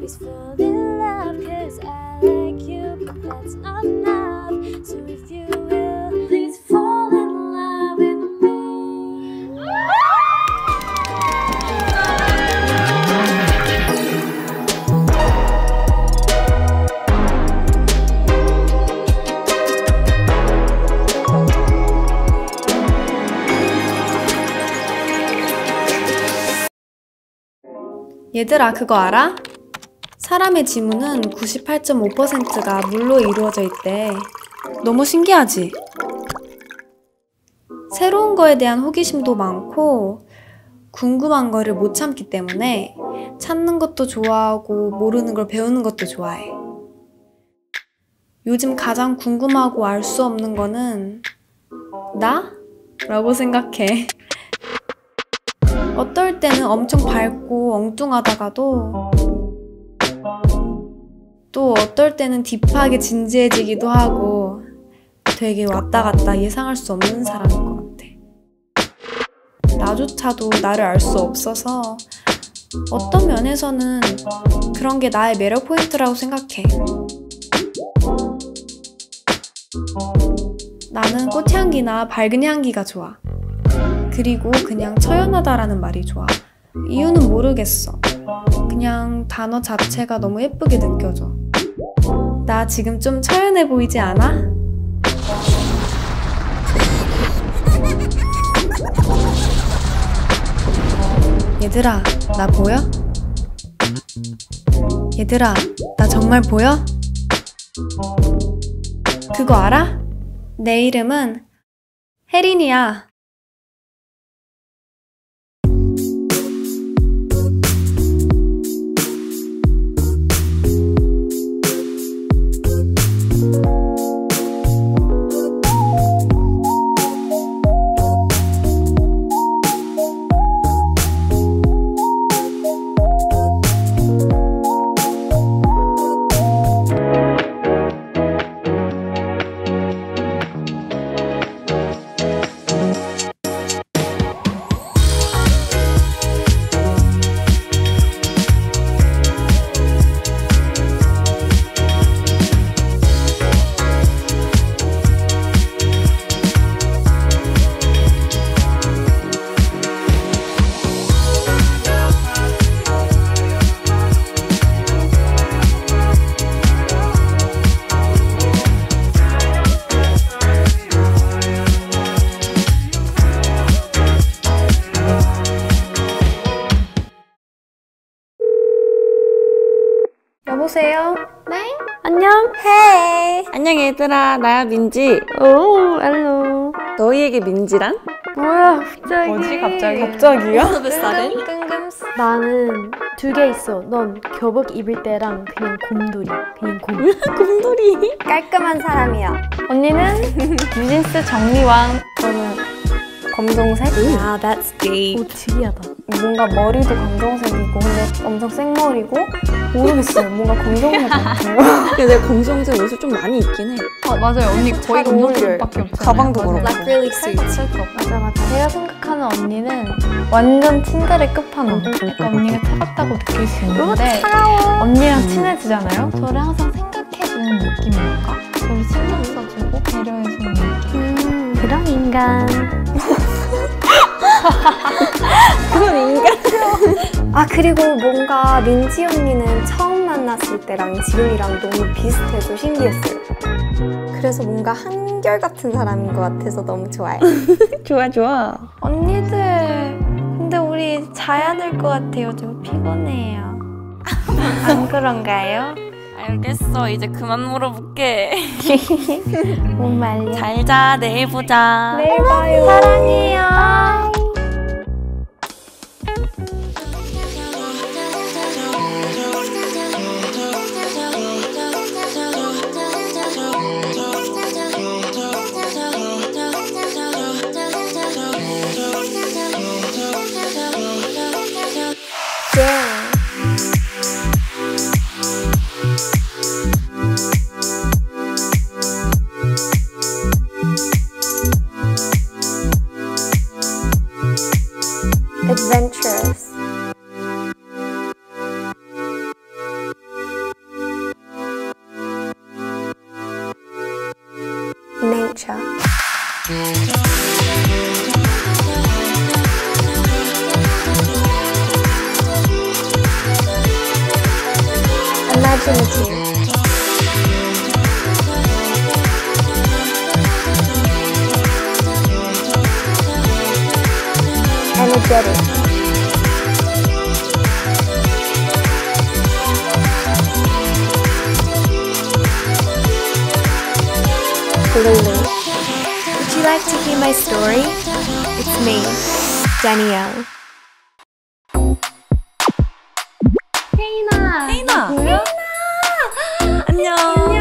Please fall in love, cause I like you, but that's not enough. So if you will, please fall in love with me. 얘들아, 그거 알아? 사람의 지문은 98.5%가 물로 이루어져 있대. 너무 신기하지? 새로운 거에 대한 호기심도 많고 궁금한 거를 못 참기 때문에 찾는 것도 좋아하고 모르는 걸 배우는 것도 좋아해. 요즘 가장 궁금하고 알 수 없는 거는 나? 라고 생각해. 어떨 때는 엄청 밝고 엉뚱하다가도 또 어떨 때는 딥하게 진지해지기도 하고 되게 왔다 갔다 예상할 수 없는 사람인 것 같아. 나조차도 나를 알 수 없어서 어떤 면에서는 그런 게 나의 매력 포인트라고 생각해. 나는 꽃향기나 밝은 향기가 좋아. 그리고 그냥 처연하다라는 말이 좋아. 이유는 모르겠어. 그냥 단어 자체가 너무 예쁘게 느껴져. 나 지금 좀 처연해 보이지 않아? 얘들아, 나 보여? 얘들아, 나 정말 보여? 그거 알아? 내 이름은 혜린이야. 여보세요? 네? 안녕? 헤이! 안녕 얘들아, 나야 민지. 오, 알로. 너희에게 민지란? 뭐야, 갑자기. 뭐지, 갑자기? 갑자기요? 뜬금스. 나는 두 개 있어. 넌 교복 입을 때랑 그냥 곰돌이. 그냥 곰. 곰돌이. 깔끔한 사람이야. 언니는 뉴진스 정리왕. 저는 검정색? 아, that's deep. 오, 특이하다. 뭔가 머리도 검정색이고 근데 엄청 생머리고 모르겠어요. 뭔가 검정색 같아요. 근데 내가 검정색 옷을 좀 많이 입긴 해. 맞아요. 언니 거의 검정색밖에 없잖아요. 가방도 그렇고. Like really suits. 맞아. 제가 생각하는 언니는 완전 친절의 끝판왕. 약간 언니가 차갑다고 느낄 수 있는데 언니랑 친해지잖아요? 저를 항상 생각해주는 느낌일까? 저를 신경 써주고 배려해주는 느낌. 그런 인간. 그건 인간. 아, 그리고 뭔가 민지 언니는 처음 만났을 때랑 지금이랑 너무 비슷해서 신기했어요. 그래서 뭔가 한결같은 사람인 것 같아서 너무 좋아요. 좋아. 언니들, 근데 우리 자야 될 것 같아요. 좀 피곤해요. 안 그런가요? 알겠어, 이제 그만 물어볼게. 뭔 말이야? 잘 자, 내일 보자. 내일 봐요. 사랑해요. nature. Imaginative. Energetic. Lulu. Would you like to hear my story? It's me, Danielle. 혜인아. 안녕.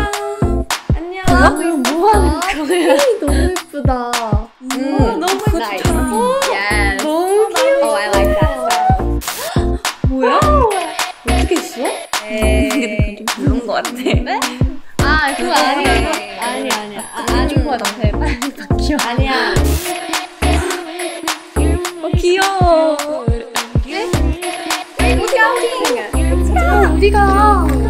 안녕. 뭐 하는 거야? 너무 예쁘다. 너무 예쁘다. 너무 귀여워. Oh, I like that. 뭐야? 어떻게 했어? 근데 그건 좀 별론 것 같아. 아, 그거 아니야. 아니야. 아줌마다 빨리 바뀌어. 아니야. 귀여워. 우리가